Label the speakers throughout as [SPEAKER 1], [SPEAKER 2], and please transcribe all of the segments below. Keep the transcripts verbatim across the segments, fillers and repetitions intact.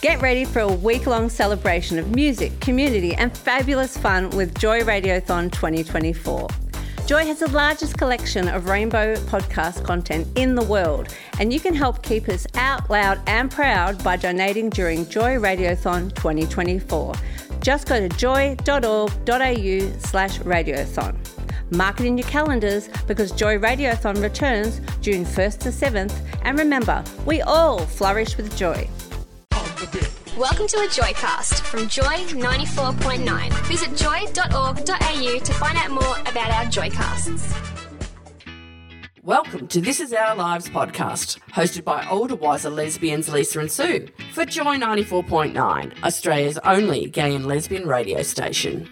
[SPEAKER 1] Get ready for a week-long celebration of music, community and fabulous fun with Joy Radiothon twenty twenty-four. Joy has the largest collection of rainbow podcast content in the world, and you can help keep us out loud and proud by donating during Joy Radiothon twenty twenty-four. Just go to joy.org.au slash radiothon. Mark it in your calendars because Joy Radiothon returns June first to seventh, and remember, we all flourish with joy.
[SPEAKER 2] Welcome to a Joycast from Joy ninety-four point nine. Visit joy dot org dot a u to find out more about our Joycasts.
[SPEAKER 3] Welcome to This Is Our Lives podcast, hosted by older, wiser lesbians Lisa and Sue, for Joy ninety-four point nine, Australia's only gay and lesbian radio station.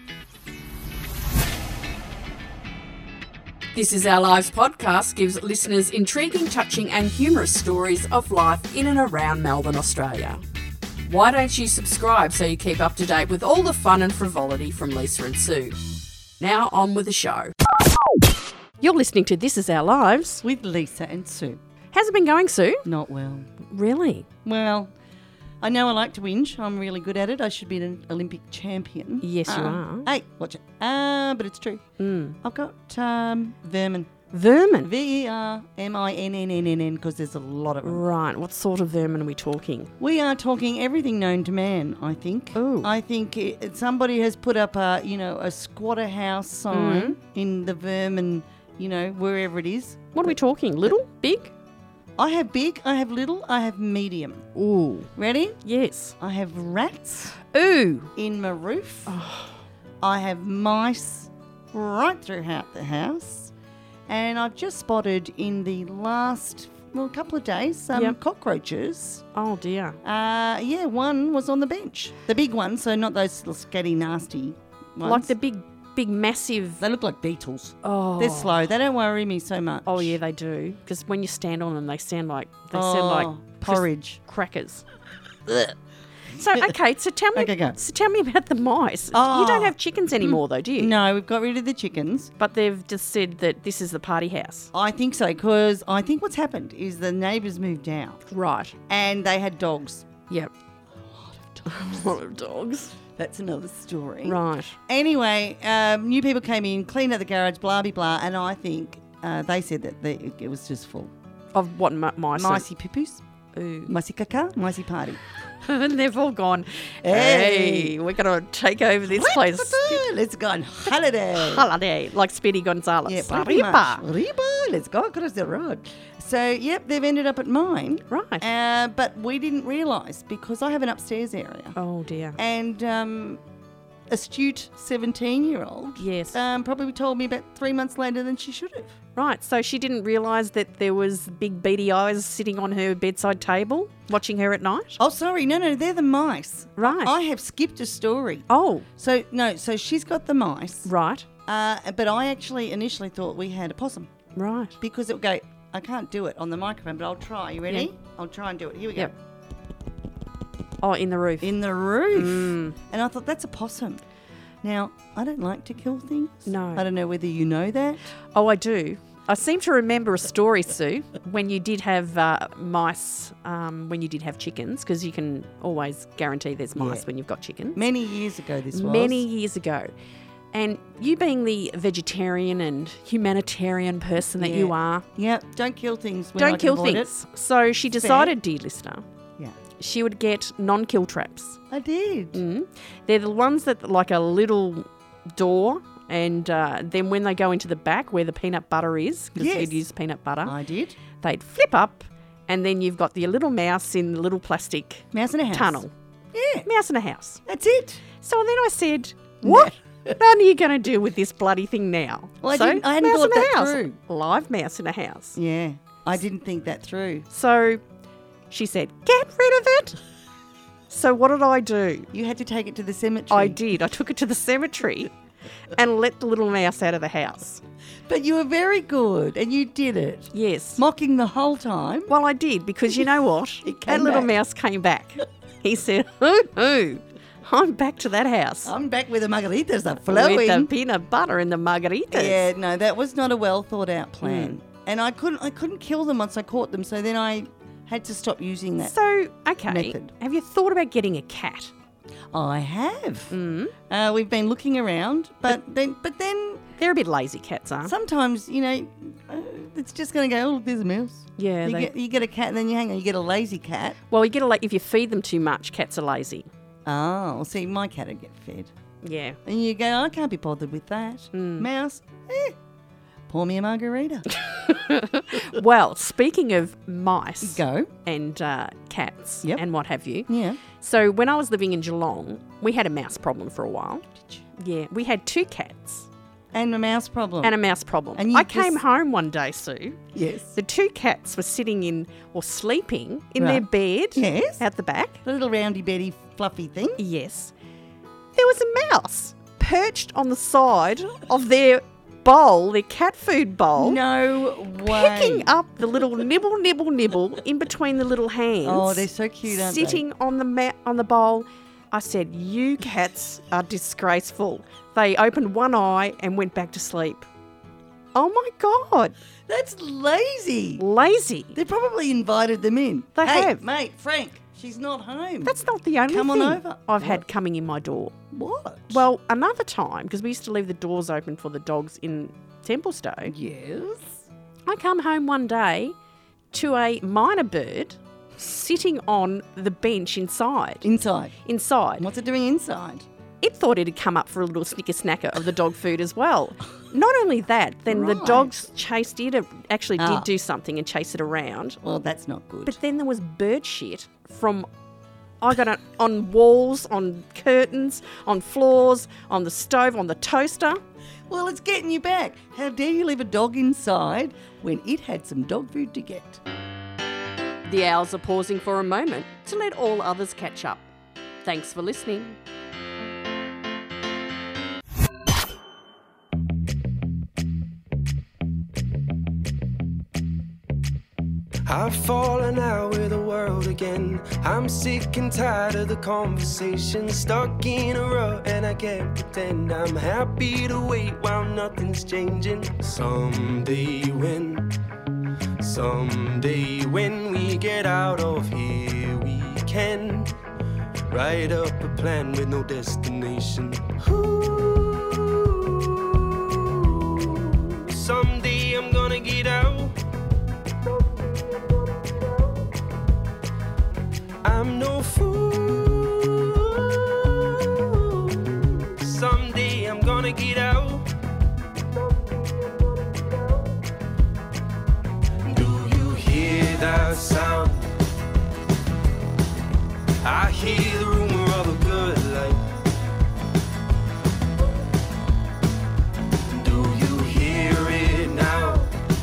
[SPEAKER 3] This Is Our Lives podcast gives listeners intriguing, touching and humorous stories of life in and around Melbourne, Australia. Why don't you subscribe so you keep up to date with all the fun and frivolity from Lisa and Sue? Now on with the show. You're listening to This Is Our Lives
[SPEAKER 4] with Lisa and Sue.
[SPEAKER 3] How's it been going, Sue?
[SPEAKER 4] Not well.
[SPEAKER 3] Really?
[SPEAKER 4] Well, I know I like to whinge. I'm really good at it. I should be an Olympic champion.
[SPEAKER 3] Yes, you
[SPEAKER 4] uh,
[SPEAKER 3] are.
[SPEAKER 4] Hey, watch it. Ah, uh, but it's true.
[SPEAKER 3] Mm.
[SPEAKER 4] I've got um, vermin.
[SPEAKER 3] Vermin?
[SPEAKER 4] V E R M I N N N N N because there's a lot of them.
[SPEAKER 3] Right. What sort of vermin are we talking?
[SPEAKER 4] We are talking everything known to man, I think.
[SPEAKER 3] Ooh.
[SPEAKER 4] I think it, somebody has put up a, you know, a squatter house sign
[SPEAKER 3] mm.
[SPEAKER 4] in the vermin, you know, wherever it is.
[SPEAKER 3] What are we talking? Little? Big?
[SPEAKER 4] I have big, I have little, I have medium.
[SPEAKER 3] Ooh.
[SPEAKER 4] Ready?
[SPEAKER 3] Yes.
[SPEAKER 4] I have rats.
[SPEAKER 3] Ooh.
[SPEAKER 4] In my roof.
[SPEAKER 3] Oh.
[SPEAKER 4] I have mice right throughout the house. And I've just spotted in the last, well, a couple of days, some
[SPEAKER 3] yep.
[SPEAKER 4] cockroaches.
[SPEAKER 3] Oh, dear.
[SPEAKER 4] Uh, yeah, one was on the bench. The big one, so not those little scatty, nasty ones.
[SPEAKER 3] Like the big, big, massive...
[SPEAKER 4] They look like beetles.
[SPEAKER 3] Oh.
[SPEAKER 4] They're slow. They don't worry me so much.
[SPEAKER 3] Oh, yeah, they do. Because when you stand on them, they sound like... They
[SPEAKER 4] oh,
[SPEAKER 3] sound like...
[SPEAKER 4] porridge.
[SPEAKER 3] Crackers. So, okay, so tell me
[SPEAKER 4] okay, go.
[SPEAKER 3] So tell me about the mice.
[SPEAKER 4] Oh.
[SPEAKER 3] You don't have chickens anymore, though, do you?
[SPEAKER 4] No, we've got rid of the chickens.
[SPEAKER 3] But they've just said that this is the party house.
[SPEAKER 4] I think so, because I think what's happened is the neighbours moved out.
[SPEAKER 3] Right.
[SPEAKER 4] And they had dogs.
[SPEAKER 3] Yep.
[SPEAKER 4] A lot of dogs.
[SPEAKER 3] A lot of dogs.
[SPEAKER 4] That's another story.
[SPEAKER 3] Right.
[SPEAKER 4] Anyway, um, new people came in, cleaned out the garage, blah, blah, blah, and I think uh, they said that they, it was just full.
[SPEAKER 3] Of what m- mice?
[SPEAKER 4] Micey pipus.
[SPEAKER 3] Ooh.
[SPEAKER 4] Micey caca, micey party.
[SPEAKER 3] And they've all gone,
[SPEAKER 4] hey,
[SPEAKER 3] hey we're going to take over this place.
[SPEAKER 4] Let's go on holiday.
[SPEAKER 3] Holiday, like Speedy Gonzales.
[SPEAKER 4] Yeah, pretty much. Arriba, let's go across the road. So, yep, they've ended up at mine.
[SPEAKER 3] Right.
[SPEAKER 4] Uh, but we didn't realise because I have an upstairs area.
[SPEAKER 3] Oh, dear.
[SPEAKER 4] And um, astute seventeen-year-old
[SPEAKER 3] yes.
[SPEAKER 4] um, probably told me about three months later than she should have.
[SPEAKER 3] Right, so she didn't realise that there was big beady eyes sitting on her bedside table watching her at night?
[SPEAKER 4] Oh, sorry, no, no, they're the mice.
[SPEAKER 3] Right.
[SPEAKER 4] I have skipped a story.
[SPEAKER 3] Oh.
[SPEAKER 4] So, no, so she's got the mice.
[SPEAKER 3] Right.
[SPEAKER 4] Uh, but I actually initially thought we had a possum.
[SPEAKER 3] Right.
[SPEAKER 4] Because it would go, I can't do it on the microphone, but I'll try. You ready?
[SPEAKER 3] Yeah.
[SPEAKER 4] I'll try and do it. Here we go.
[SPEAKER 3] Yep. Oh, in the roof.
[SPEAKER 4] In the roof.
[SPEAKER 3] Mm.
[SPEAKER 4] And I thought, that's a possum. Now, I don't like to kill things.
[SPEAKER 3] No.
[SPEAKER 4] I don't know whether you know that.
[SPEAKER 3] Oh, I do. I seem to remember a story, Sue, when you did have uh, mice, um, when you did have chickens, because you can always guarantee there's mice
[SPEAKER 4] Yeah.
[SPEAKER 3] when you've got chickens.
[SPEAKER 4] Many years ago this was.
[SPEAKER 3] Many years ago. And you being the vegetarian and humanitarian person that
[SPEAKER 4] Yeah.
[SPEAKER 3] you are.
[SPEAKER 4] Yeah, don't kill things when
[SPEAKER 3] Don't
[SPEAKER 4] I can
[SPEAKER 3] kill
[SPEAKER 4] avoid
[SPEAKER 3] things.
[SPEAKER 4] It.
[SPEAKER 3] So she decided, dear listener,
[SPEAKER 4] Yeah.
[SPEAKER 3] she would get non-kill traps.
[SPEAKER 4] I did.
[SPEAKER 3] Mm. They're the ones that like a little door, and uh, then when they go into the back where the peanut butter is, because
[SPEAKER 4] Yes.
[SPEAKER 3] you'd use peanut butter,
[SPEAKER 4] I did.
[SPEAKER 3] they'd flip up, and then you've got the little mouse in the little plastic
[SPEAKER 4] Mouse in a house.
[SPEAKER 3] tunnel.
[SPEAKER 4] Yeah.
[SPEAKER 3] Mouse in a house.
[SPEAKER 4] That's it.
[SPEAKER 3] So then I said, what? What are you going to do with this bloody thing now?
[SPEAKER 4] Well, I
[SPEAKER 3] so,
[SPEAKER 4] didn't- I hadn't
[SPEAKER 3] mouse
[SPEAKER 4] thought
[SPEAKER 3] in a
[SPEAKER 4] that
[SPEAKER 3] house.
[SPEAKER 4] through.
[SPEAKER 3] Live mouse in a house.
[SPEAKER 4] Yeah. I didn't think that through.
[SPEAKER 3] So she said, get rid of it. So what did I do?
[SPEAKER 4] You had to take it to the cemetery.
[SPEAKER 3] I did. I took it to the cemetery and let the little mouse out of the house.
[SPEAKER 4] But you were very good and you did it.
[SPEAKER 3] Yes.
[SPEAKER 4] Mocking the whole time.
[SPEAKER 3] Well, I did, because you know what?
[SPEAKER 4] It
[SPEAKER 3] That
[SPEAKER 4] came
[SPEAKER 3] little
[SPEAKER 4] back.
[SPEAKER 3] mouse came back. He said, hoo hoo, I'm back to that house.
[SPEAKER 4] I'm back with the margaritas are flowing.
[SPEAKER 3] With the peanut butter and the margaritas.
[SPEAKER 4] Yeah, no, that was not a well thought out plan.
[SPEAKER 3] Mm.
[SPEAKER 4] And I couldn't I couldn't kill them once I caught them, so then I had to stop using that.
[SPEAKER 3] So, okay,
[SPEAKER 4] method.
[SPEAKER 3] Have you thought about getting a cat?
[SPEAKER 4] I have.
[SPEAKER 3] Mm.
[SPEAKER 4] Uh, we've been looking around, but then, but then
[SPEAKER 3] They're a bit lazy, cats are.
[SPEAKER 4] sometimes, you know, uh, it's just going to go, oh, look, there's a mouse.
[SPEAKER 3] Yeah,
[SPEAKER 4] You
[SPEAKER 3] they-
[SPEAKER 4] get, you get a cat, and then you hang on, you get a lazy cat.
[SPEAKER 3] Well, you get a like if you feed them too much, cats are lazy.
[SPEAKER 4] Oh, well, see, my cat would get fed.
[SPEAKER 3] Yeah.
[SPEAKER 4] And you go, I can't be bothered with that.
[SPEAKER 3] Mm.
[SPEAKER 4] Mouse, eh, pour me a margarita.
[SPEAKER 3] Well, speaking of mice
[SPEAKER 4] Go.
[SPEAKER 3] and uh, cats
[SPEAKER 4] Yep.
[SPEAKER 3] and what have you.
[SPEAKER 4] Yeah.
[SPEAKER 3] So when I was living in Geelong, we had a mouse problem for a while. Yeah, we had two cats
[SPEAKER 4] And a mouse problem.
[SPEAKER 3] and a mouse problem.
[SPEAKER 4] And you
[SPEAKER 3] I came
[SPEAKER 4] just-
[SPEAKER 3] home one day, Sue.
[SPEAKER 4] yes.
[SPEAKER 3] The two cats were sitting in or sleeping in their
[SPEAKER 4] Right.
[SPEAKER 3] bed
[SPEAKER 4] Yes.
[SPEAKER 3] out the back.
[SPEAKER 4] The little roundy beddy fluffy thing.
[SPEAKER 3] Yes. There was a mouse perched on the side of their bowl, their cat food bowl.
[SPEAKER 4] No way.
[SPEAKER 3] Picking up the little nibble, nibble, nibble in between the little hands.
[SPEAKER 4] Oh, they're so cute, aren't they?
[SPEAKER 3] Sitting on the ma- on the bowl. I said, "You cats are disgraceful." They opened one eye and went back to sleep. Oh my God,
[SPEAKER 4] That's lazy.
[SPEAKER 3] lazy.
[SPEAKER 4] They probably invited them in.
[SPEAKER 3] They
[SPEAKER 4] hey,
[SPEAKER 3] have.
[SPEAKER 4] mate, Frank, she's not home.
[SPEAKER 3] That's not the only
[SPEAKER 4] Come on
[SPEAKER 3] thing
[SPEAKER 4] over.
[SPEAKER 3] I've
[SPEAKER 4] What?
[SPEAKER 3] had coming in my door.
[SPEAKER 4] What?
[SPEAKER 3] Well, another time, because we used to leave the doors open for the dogs in Templestowe.
[SPEAKER 4] yes.
[SPEAKER 3] I come home one day to a minor bird sitting on the bench inside.
[SPEAKER 4] Inside.
[SPEAKER 3] Inside.
[SPEAKER 4] What's it doing inside?
[SPEAKER 3] It thought it'd come up for a little snicker snacker of the dog food as well. Not only that, then the
[SPEAKER 4] Right.
[SPEAKER 3] dogs chased it, it actually
[SPEAKER 4] Ah.
[SPEAKER 3] did do something and chase it around.
[SPEAKER 4] Well, that's not good.
[SPEAKER 3] But then there was bird shit from, I got it on walls, on curtains, on floors, on the stove, on the toaster.
[SPEAKER 4] well, it's getting you back. How dare you leave a dog inside when it had some dog food to get?
[SPEAKER 3] The owls are pausing for a moment to let all others catch up. Thanks for listening.
[SPEAKER 5] I've fallen out with the world again. I'm sick and tired of the conversation. Stuck in a rut and I can't pretend I'm happy to wait while nothing's changing. Someday when, someday when we get out of here, we can write up a plan with no destination. Ooh, someday I'm gonna get out. I'm no fool. Someday I'm gonna get out. Do you hear that sound? I hear the rumor of a good life. Do you hear it now?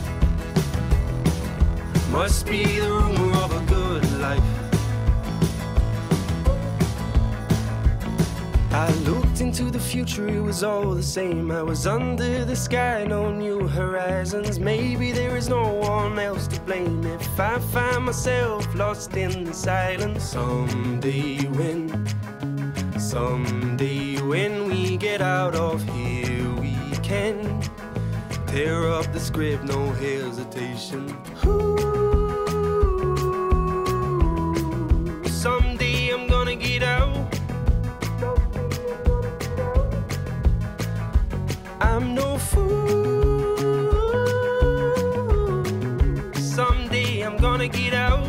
[SPEAKER 5] Must be the rumor of a good life. I looked into the future, it was all the same. I was under the sky, no new horizons. Maybe there is no one else to blame if I find myself lost in the silence. Someday when, someday when we get out of here, we can tear up the script, no hesitation. Ooh, someday I'm gonna get out. I'm no fool. Someday I'm gonna get out.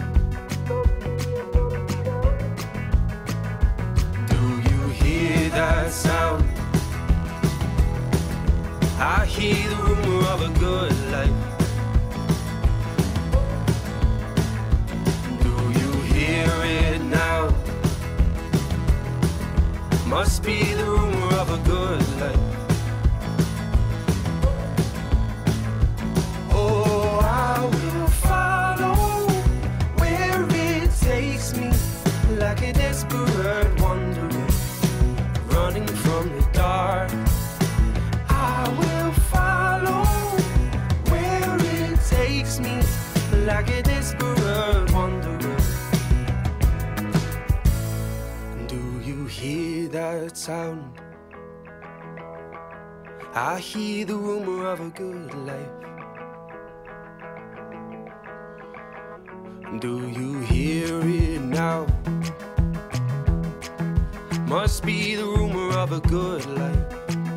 [SPEAKER 5] Do you hear that sound? I hear the rumor of a good life. Do you hear it now? Must be the rumor of a good life. Oh, I will follow where it takes me, like a desperate wanderer, running from the dark. I will follow where it takes me, like a desperate wanderer. Do you hear that sound? I hear the rumor of a good life. Do you hear it now? Must be the rumor of a good life.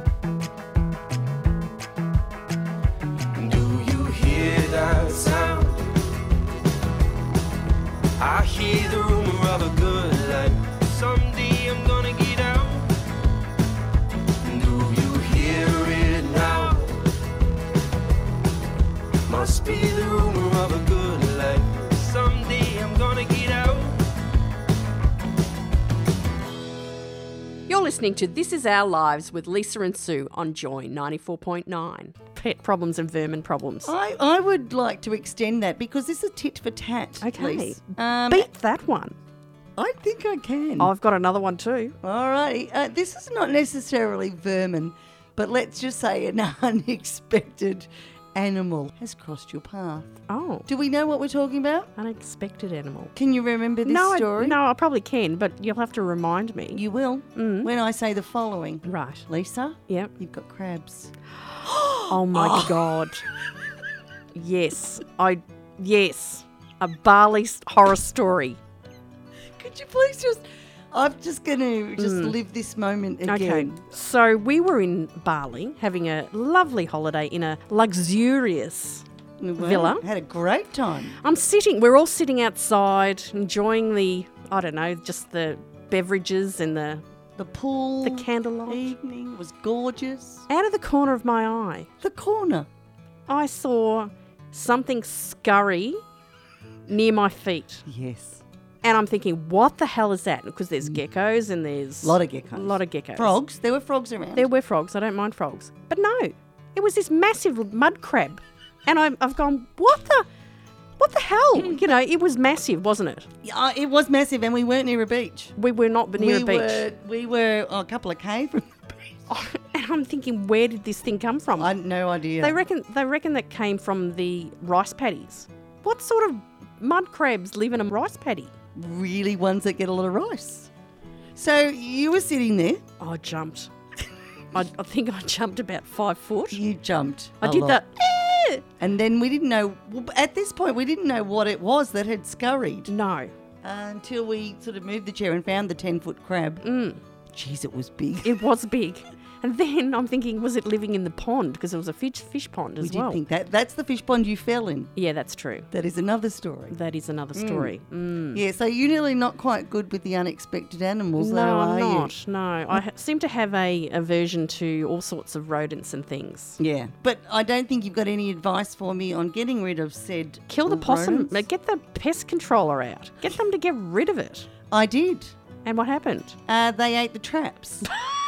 [SPEAKER 5] Do you hear that sound? I hear the rumor of a good life. Someday I'm gonna get out. Do you hear it now? Must be the rumor of a good life. Someday I'm gonna get out.
[SPEAKER 3] You're listening to This Is Our Lives with Lisa and Sue on Joy ninety-four point nine. Pet problems and vermin problems.
[SPEAKER 4] I, I would like to extend that because this is tit for tat.
[SPEAKER 3] Okay.
[SPEAKER 4] Lise. Um,
[SPEAKER 3] Beat that one.
[SPEAKER 4] I think I can.
[SPEAKER 3] I've got another one too.
[SPEAKER 4] All righty. Uh, this is not necessarily vermin, but let's just say an unexpected animal has crossed your path.
[SPEAKER 3] Oh,
[SPEAKER 4] Do we know what we're talking about?
[SPEAKER 3] unexpected animal.
[SPEAKER 4] Can you remember this
[SPEAKER 3] no,
[SPEAKER 4] story?
[SPEAKER 3] I, no, I probably can, but you'll have to remind me.
[SPEAKER 4] You will when I say the following.
[SPEAKER 3] Right.
[SPEAKER 4] Lisa,
[SPEAKER 3] Yep.
[SPEAKER 4] you've got crabs.
[SPEAKER 3] Oh my God. Yes. I. Yes. A Bali s- horror story.
[SPEAKER 4] Could you please just... I'm just going to just live this moment again.
[SPEAKER 3] Okay. So we were in Bali having a lovely holiday in a luxurious
[SPEAKER 4] Well,
[SPEAKER 3] villa.
[SPEAKER 4] Had a great time.
[SPEAKER 3] I'm sitting, we're all sitting outside enjoying the, I don't know, just the beverages and the,
[SPEAKER 4] The pool.
[SPEAKER 3] the candlelight.
[SPEAKER 4] evening was gorgeous.
[SPEAKER 3] Out of the corner of my eye,
[SPEAKER 4] The corner.
[SPEAKER 3] I saw something scurry near my feet.
[SPEAKER 4] Yes.
[SPEAKER 3] And I'm thinking, what the hell is that? Because there's geckos and there's...
[SPEAKER 4] A lot of geckos.
[SPEAKER 3] A lot of geckos.
[SPEAKER 4] Frogs. There were frogs around.
[SPEAKER 3] There were frogs. I don't mind frogs. But no, it was this massive mud crab. And I'm, I've gone, what the... What the hell? You know, it was massive, wasn't it?
[SPEAKER 4] Yeah, it was massive and we weren't near a beach.
[SPEAKER 3] We were not near
[SPEAKER 4] we
[SPEAKER 3] a beach.
[SPEAKER 4] Were, we were oh, a couple of K from the beach.
[SPEAKER 3] And I'm thinking, where did this thing come from?
[SPEAKER 4] I had no idea.
[SPEAKER 3] They reckon they reckon that came from the rice paddies. What sort of mud crabs live in a rice paddy?
[SPEAKER 4] Really ones that get a lot of rice. So you were sitting there.
[SPEAKER 3] I jumped. I, I think I jumped about five foot.
[SPEAKER 4] You jumped.
[SPEAKER 3] I
[SPEAKER 4] a
[SPEAKER 3] did
[SPEAKER 4] lot.
[SPEAKER 3] that. "Eh."
[SPEAKER 4] And then we didn't know, well, at this point, we didn't know what it was that had scurried
[SPEAKER 3] No,
[SPEAKER 4] until we sort of moved the chair and found the ten-foot crab.
[SPEAKER 3] Mm.
[SPEAKER 4] Jeez, it was big.
[SPEAKER 3] it was big. And then I'm thinking, was it living in the pond? Because it was a fish fish pond as
[SPEAKER 4] we did
[SPEAKER 3] well.
[SPEAKER 4] think that. That's the fish pond you fell in.
[SPEAKER 3] Yeah, that's true.
[SPEAKER 4] That is another story.
[SPEAKER 3] That is another story. Mm.
[SPEAKER 4] Yeah, so you're nearly not quite good with the unexpected animals,
[SPEAKER 3] No,
[SPEAKER 4] though,
[SPEAKER 3] I'm
[SPEAKER 4] are
[SPEAKER 3] not. No, I ha- seem to have a aversion to all sorts of rodents and things.
[SPEAKER 4] you? Yeah. But I don't think you've got any advice for me on getting rid of said
[SPEAKER 3] Kill the possum.
[SPEAKER 4] rodents.
[SPEAKER 3] uh, Get the pest controller out. Get them to get rid of it.
[SPEAKER 4] I did.
[SPEAKER 3] And what happened?
[SPEAKER 4] Uh, they ate the traps.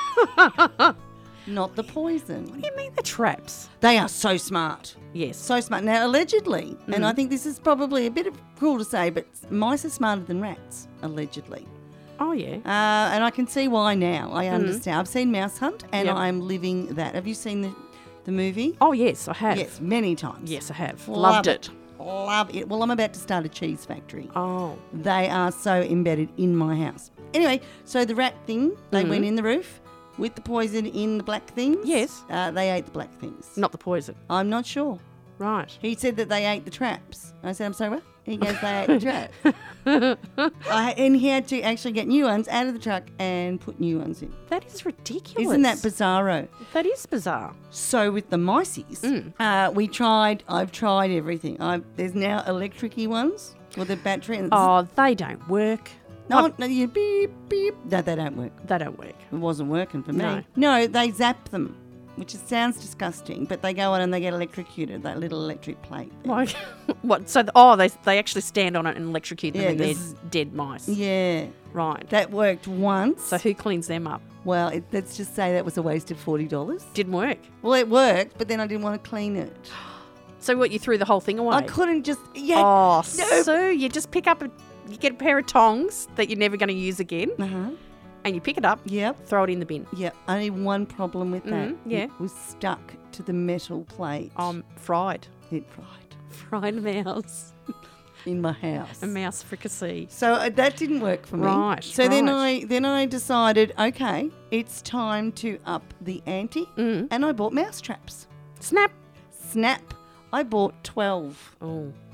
[SPEAKER 4] Not the poison.
[SPEAKER 3] What do you mean the traps?
[SPEAKER 4] They are so smart.
[SPEAKER 3] Yes.
[SPEAKER 4] So smart. Now, allegedly, and
[SPEAKER 3] Mm.
[SPEAKER 4] I think this is probably a bit of cruel to say, but mice are smarter than rats, allegedly.
[SPEAKER 3] Oh, yeah.
[SPEAKER 4] Uh, and I can see why now. I understand. I've seen Mouse Hunt, and
[SPEAKER 3] Yep.
[SPEAKER 4] I'm living that. Have you seen the, the movie?
[SPEAKER 3] Oh, yes, I have.
[SPEAKER 4] Yes, many times.
[SPEAKER 3] Yes, I have.
[SPEAKER 4] Love
[SPEAKER 3] Loved it.
[SPEAKER 4] Love it. Well, I'm about to start a cheese factory.
[SPEAKER 3] Oh.
[SPEAKER 4] They are so embedded in my house. Anyway, so the rat thing, they
[SPEAKER 3] Mm-hmm.
[SPEAKER 4] went in the roof with the poison in the black things.
[SPEAKER 3] Yes.
[SPEAKER 4] Uh, they ate the black things.
[SPEAKER 3] Not the poison.
[SPEAKER 4] I'm not sure.
[SPEAKER 3] Right.
[SPEAKER 4] He said that they ate the traps. I said, I'm sorry, what? He goes, they ate the traps. I, and he had to actually get new ones out of the truck and put new ones in.
[SPEAKER 3] That is ridiculous.
[SPEAKER 4] Isn't that bizarro?
[SPEAKER 3] That is bizarre.
[SPEAKER 4] So with the mices,
[SPEAKER 3] Mm.
[SPEAKER 4] uh, we tried, I've tried everything. I've, there's now electric-y ones with a battery. And
[SPEAKER 3] Oh, they don't work.
[SPEAKER 4] no,
[SPEAKER 3] I've-
[SPEAKER 4] no, you beep, beep. No, they don't work.
[SPEAKER 3] They don't work.
[SPEAKER 4] It wasn't working for me.
[SPEAKER 3] No.
[SPEAKER 4] No, they zap them, which is, sounds disgusting, but they go on and they get electrocuted, that little electric plate. thing.
[SPEAKER 3] Like, what? So, the, oh, they they actually stand on it and electrocute them
[SPEAKER 4] Yeah,
[SPEAKER 3] and they're
[SPEAKER 4] this-
[SPEAKER 3] dead mice.
[SPEAKER 4] Yeah,
[SPEAKER 3] Right.
[SPEAKER 4] that worked once.
[SPEAKER 3] So who cleans them up?
[SPEAKER 4] well, it, let's just say that was a waste of forty dollars.
[SPEAKER 3] Didn't work.
[SPEAKER 4] Well, it worked, but then I didn't want to clean it.
[SPEAKER 3] So what? You threw the whole thing away?
[SPEAKER 4] I couldn't just, yeah.
[SPEAKER 3] Oh,
[SPEAKER 4] no.
[SPEAKER 3] Sue, you just pick up a, you get a pair of tongs that you're never going to use again,
[SPEAKER 4] Uh-huh.
[SPEAKER 3] and you pick it up,
[SPEAKER 4] Yep.
[SPEAKER 3] throw it in the bin.
[SPEAKER 4] Yep. Only one problem with that.
[SPEAKER 3] Mhm, yeah.
[SPEAKER 4] It was stuck to the metal plate.
[SPEAKER 3] Um, fried,
[SPEAKER 4] It fried
[SPEAKER 3] fried mouse,
[SPEAKER 4] in my house.
[SPEAKER 3] a mouse fricassee.
[SPEAKER 4] So uh, that didn't work for me.
[SPEAKER 3] Right,
[SPEAKER 4] So then
[SPEAKER 3] right.
[SPEAKER 4] I then I decided, okay, it's time to up the ante,
[SPEAKER 3] Mm.
[SPEAKER 4] and I bought mouse traps.
[SPEAKER 3] Snap.
[SPEAKER 4] Snap! I bought twelve.
[SPEAKER 3] Oh,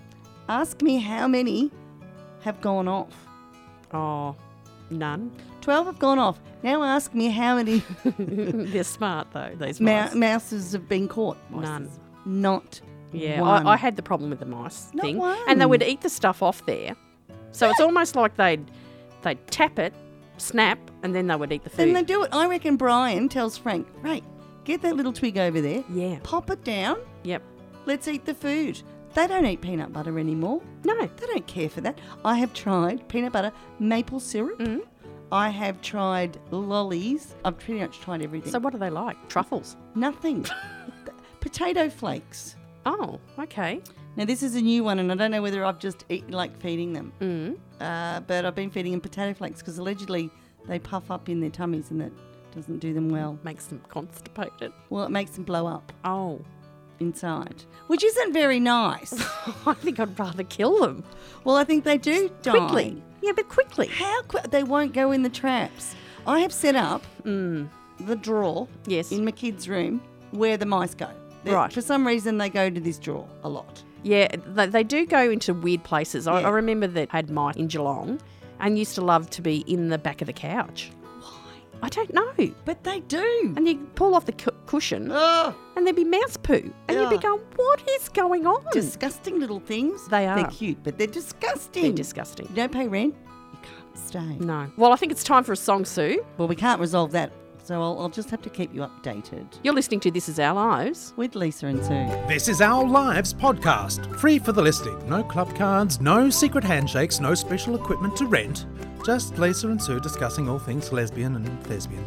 [SPEAKER 4] Ask me how many have gone off.
[SPEAKER 3] Oh, none.
[SPEAKER 4] twelve have gone off. Now ask me how many
[SPEAKER 3] They're smart, though, these
[SPEAKER 4] mou-
[SPEAKER 3] mice.
[SPEAKER 4] mouses have been caught.
[SPEAKER 3] None.
[SPEAKER 4] Mices. Not
[SPEAKER 3] Yeah,
[SPEAKER 4] one.
[SPEAKER 3] I, I had the problem with the mice
[SPEAKER 4] Not
[SPEAKER 3] thing.
[SPEAKER 4] one.
[SPEAKER 3] And they would eat the stuff off there. So it's almost like they'd, they'd tap it, snap, and then they would eat the food.
[SPEAKER 4] Then they do it. I reckon Brian tells Frank, right, get that little twig over there.
[SPEAKER 3] Yeah.
[SPEAKER 4] Pop it down.
[SPEAKER 3] Yep.
[SPEAKER 4] Let's eat the food. They don't eat peanut butter anymore.
[SPEAKER 3] No.
[SPEAKER 4] They don't care for that. I have tried peanut butter, maple syrup.
[SPEAKER 3] Mm.
[SPEAKER 4] I have tried lollies. I've pretty much tried everything.
[SPEAKER 3] So what do they like? Truffles?
[SPEAKER 4] Nothing. Potato flakes.
[SPEAKER 3] Oh, okay.
[SPEAKER 4] Now, this is a new one, and I don't know whether I've just eat, like feeding them.
[SPEAKER 3] Mm.
[SPEAKER 4] Uh, but I've been feeding them potato flakes because allegedly they puff up in their tummies and that doesn't do them well.
[SPEAKER 3] Makes them constipated.
[SPEAKER 4] Well, it makes them blow up
[SPEAKER 3] Oh.
[SPEAKER 4] inside, which isn't very nice.
[SPEAKER 3] I think I'd rather kill them.
[SPEAKER 4] Well, I think they do die.
[SPEAKER 3] Quickly. Yeah, but quickly.
[SPEAKER 4] How quick? They won't go in the traps. I have set up
[SPEAKER 3] Mm.
[SPEAKER 4] the drawer
[SPEAKER 3] Yes.
[SPEAKER 4] in my kids' room where the mice go. They-
[SPEAKER 3] Right.
[SPEAKER 4] For some reason, they go to this drawer a lot.
[SPEAKER 3] Yeah, they, they do go into weird places. I,
[SPEAKER 4] Yeah.
[SPEAKER 3] I remember that I had mice in Geelong and used to love to be in the back of the couch.
[SPEAKER 4] Why?
[SPEAKER 3] I don't know.
[SPEAKER 4] But they do.
[SPEAKER 3] And you pull off the cu- cushion
[SPEAKER 4] Ugh.
[SPEAKER 3] and there'd be mouse poo. And you'd be
[SPEAKER 4] Ugh.
[SPEAKER 3] going, what is going on?
[SPEAKER 4] Disgusting little things.
[SPEAKER 3] They are.
[SPEAKER 4] They're cute, but they're disgusting.
[SPEAKER 3] They're disgusting.
[SPEAKER 4] You don't pay rent, you can't stay.
[SPEAKER 3] No. Well, I think it's time for a song, Sue.
[SPEAKER 4] Well, we can't resolve that, so I'll, I'll just have to keep you updated.
[SPEAKER 3] You're listening to This Is Our Lives.
[SPEAKER 4] With Lisa and Sue.
[SPEAKER 6] This is Our Lives podcast. Free for the listening. No club cards, no secret handshakes, no special equipment to rent. Just Lisa and Sue discussing all things lesbian and thespian.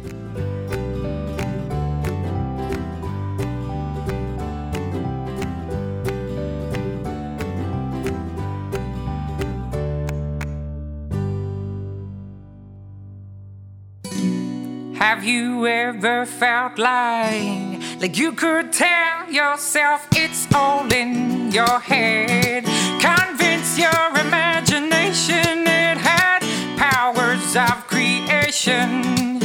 [SPEAKER 7] Have you ever felt like, like you could tell yourself it's all in your head? Convince your imagination it had powers of creation.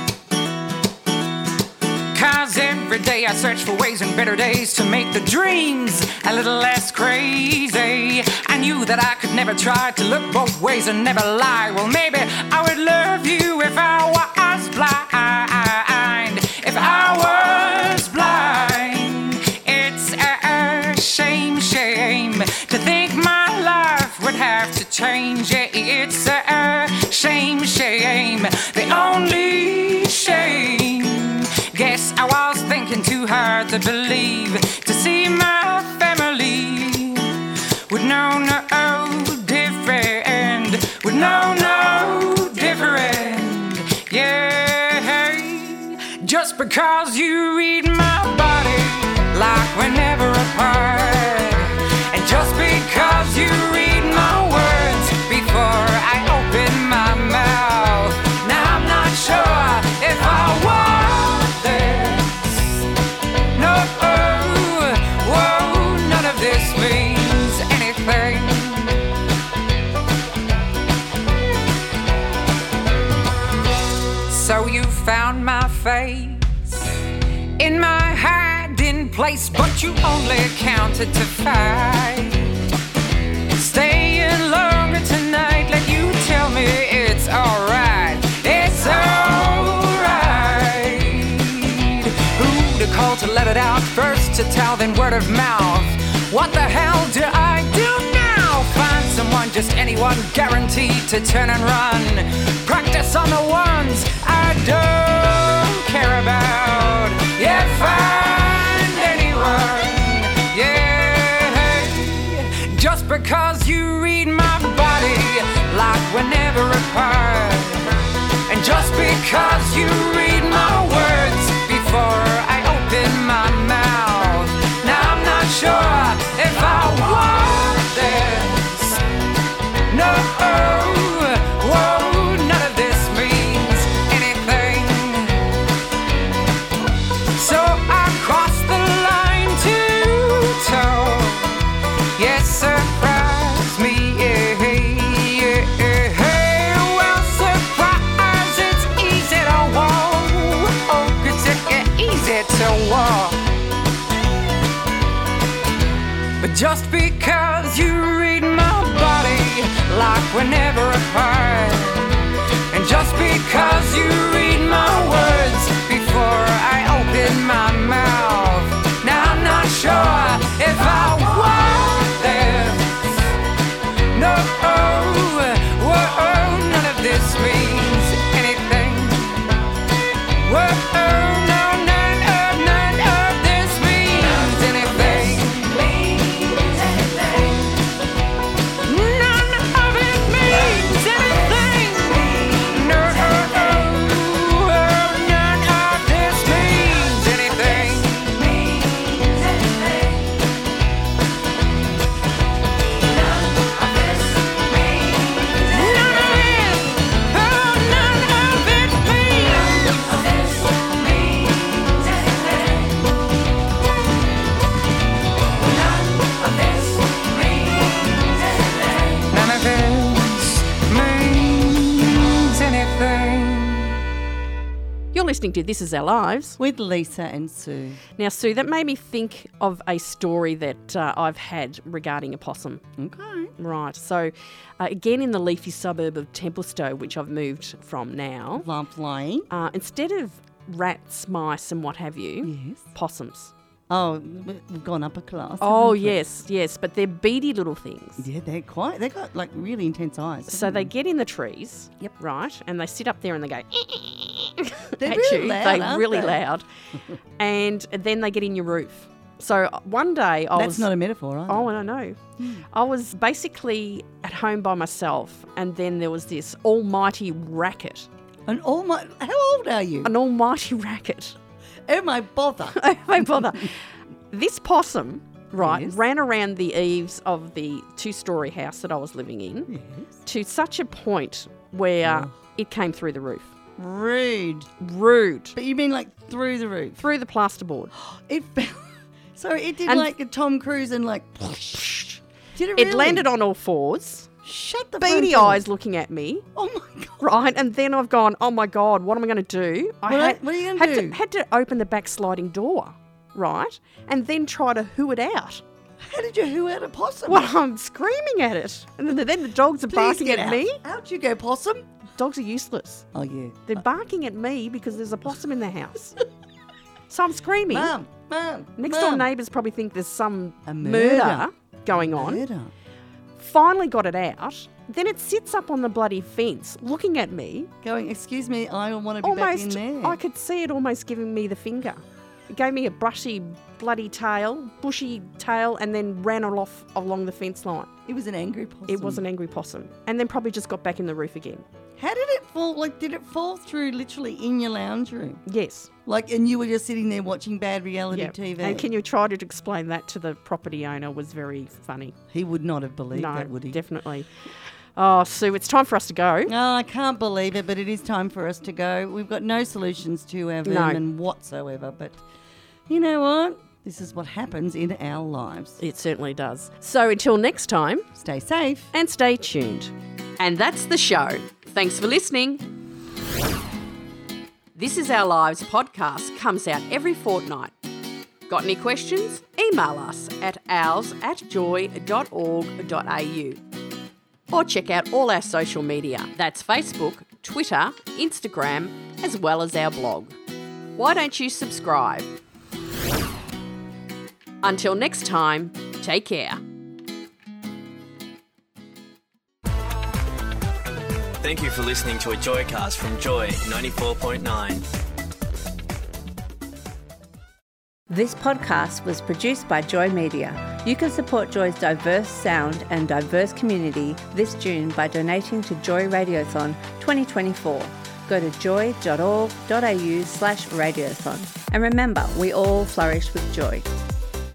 [SPEAKER 7] Cause every day I search for ways and better days to make the dreams a little less crazy. I knew that I could never try to look both ways and never lie. Well, maybe I would love you if I was blind. If I was blind, it's a shame, shame to think my life would have to change. It's a shame, shame, the only shame. Guess I was thinking too hard to believe, to see my family would know no different, would know no different, yeah. Just because you read my body like we're never apart, and just because you read my words before I open my mouth, now I'm not sure if I want this. No, whoa, none of this means anything. So you found my face in my hiding place, but you only counted to five. Staying longer tonight, let you tell me it's alright. It's alright. Who to call to let it out? First to tell, then word of mouth. What the hell do I do now? Find someone, just anyone, guaranteed to turn and run. Practice on the ones I don't care about. Yeah, find anyone. Yeah, just because you read my body like we're never apart, and just because you read my words before I open my mouth, now I'm not sure if I want this. No, whoa, none of this means anything. So I crossed the line to toe. Yes, surprise me, yeah, yeah, yeah. Well, surprise, it's easy to walk. Oh, it's easy to walk. But just because you read my we're never apart. And just because you read my words before I open my mouth, now I'm not sure if I want this. No, whoa, none of this means anything. Whoa, no, none of, none of this means anything. None of it means anything. No, none of this means anything. None of it, oh, none of it None of this means anything.
[SPEAKER 3] You're listening to This Is Our Lives.
[SPEAKER 4] With Lisa and Sue.
[SPEAKER 3] Now, Sue, that made me think of a story that uh, I've had regarding a possum.
[SPEAKER 4] Okay.
[SPEAKER 3] Right. So, uh, again, in the leafy suburb of Templestowe, which I've moved from now,
[SPEAKER 4] Lovely.
[SPEAKER 3] uh, instead of rats, mice, and what have you,
[SPEAKER 4] Yes.
[SPEAKER 3] possums.
[SPEAKER 4] Oh, we've gone upper class.
[SPEAKER 3] Oh,
[SPEAKER 4] haven't we?
[SPEAKER 3] yes, yes. But they're beady little things.
[SPEAKER 4] Yeah, they're quite, they've got like really intense eyes.
[SPEAKER 3] So
[SPEAKER 4] haven't
[SPEAKER 3] they get in the trees,
[SPEAKER 4] Yep.
[SPEAKER 3] right, and they sit up there and they go
[SPEAKER 4] They're
[SPEAKER 3] at
[SPEAKER 4] really
[SPEAKER 3] you.
[SPEAKER 4] loud,
[SPEAKER 3] They're
[SPEAKER 4] aren't
[SPEAKER 3] really
[SPEAKER 4] they?
[SPEAKER 3] loud. And then they get in your roof. So uh, one day I
[SPEAKER 4] That's
[SPEAKER 3] was...
[SPEAKER 4] not a metaphor, either.
[SPEAKER 3] Oh, I don't know. I was basically at home by myself, and then there was this almighty racket.
[SPEAKER 4] And all my, how old are you?
[SPEAKER 3] An almighty racket.
[SPEAKER 4] Oh my bother.
[SPEAKER 3] Oh, my bother. This possum, right,
[SPEAKER 4] Yes.
[SPEAKER 3] ran around the eaves of the two-storey house that I was living in
[SPEAKER 4] Yes.
[SPEAKER 3] to such a point where
[SPEAKER 4] Oh.
[SPEAKER 3] it came through the roof.
[SPEAKER 4] Rude.
[SPEAKER 3] Rude.
[SPEAKER 4] But you mean like through the roof?
[SPEAKER 3] Through the plasterboard.
[SPEAKER 4] It fell. So it did
[SPEAKER 3] And-
[SPEAKER 4] like a Tom Cruise and like. Did it
[SPEAKER 3] It
[SPEAKER 4] really?
[SPEAKER 3] landed on all fours,
[SPEAKER 4] Shut the
[SPEAKER 3] beady
[SPEAKER 4] front door.
[SPEAKER 3] eyes looking at me,
[SPEAKER 4] Oh my god.
[SPEAKER 3] right? And then I've gone, oh my God, what am I going to do? I
[SPEAKER 4] What-
[SPEAKER 3] had,
[SPEAKER 4] what are you gonna
[SPEAKER 3] had
[SPEAKER 4] do?
[SPEAKER 3] To, had to open the back sliding door, right? And then try to hoo it out.
[SPEAKER 4] How did you who out a possum?
[SPEAKER 3] Well, I'm screaming at it. And then, then the dogs are
[SPEAKER 4] Please
[SPEAKER 3] barking
[SPEAKER 4] get
[SPEAKER 3] at
[SPEAKER 4] out.
[SPEAKER 3] me.
[SPEAKER 4] How'd you go possum?
[SPEAKER 3] Dogs are useless.
[SPEAKER 4] Oh yeah.
[SPEAKER 3] They're barking at me because there's a possum in the house. So I'm screaming.
[SPEAKER 4] Mum, mum.
[SPEAKER 3] Next
[SPEAKER 4] mum.
[SPEAKER 3] door neighbours probably think there's some
[SPEAKER 4] A
[SPEAKER 3] murder,
[SPEAKER 4] murder.
[SPEAKER 3] going on.
[SPEAKER 4] Murder.
[SPEAKER 3] Finally got it out. Then it sits up on the bloody fence looking at me.
[SPEAKER 4] Going, excuse me, I want to be back in
[SPEAKER 3] Almost,
[SPEAKER 4] there.
[SPEAKER 3] I could see it almost giving me the finger. It gave me a brushy, bloody tail, bushy tail, and then ran off along the fence line.
[SPEAKER 4] It was an angry possum.
[SPEAKER 3] It was an angry possum. And then probably just got back in the roof again.
[SPEAKER 4] How did it fall? Like, did it fall through literally in your lounge room?
[SPEAKER 3] Yes.
[SPEAKER 4] Like, and you were just sitting there watching bad reality
[SPEAKER 3] Yeah.
[SPEAKER 4] T V?
[SPEAKER 3] And can you try to explain that to the property owner? Was very funny.
[SPEAKER 4] He would not have believed
[SPEAKER 3] No,
[SPEAKER 4] that, would he?
[SPEAKER 3] definitely. Oh, Sue, it's time for us to go.
[SPEAKER 4] No, I can't believe it, but it is time for us to go. We've got no solutions to our
[SPEAKER 3] No.
[SPEAKER 4] vermin whatsoever, but you know what? This is what happens in our lives.
[SPEAKER 3] It certainly does. So until next time,
[SPEAKER 4] Stay safe.
[SPEAKER 3] and stay tuned. And that's the show. Thanks for listening. This Is Our Lives podcast comes out every fortnight. Got any questions? Email us at owls at joy dot org dot a u. Or check out all our social media. That's Facebook, Twitter, Instagram, as well as our blog. Why don't you subscribe? Until next time, take care.
[SPEAKER 8] Thank you for listening to a Joycast from Joy ninety-four point nine.
[SPEAKER 1] This podcast was produced by Joy Media. You can support Joy's diverse sound and diverse community this June by donating to Joy Radiothon twenty twenty-four. Go to joy dot org dot a u slash radiothon. And remember, we all flourish with joy.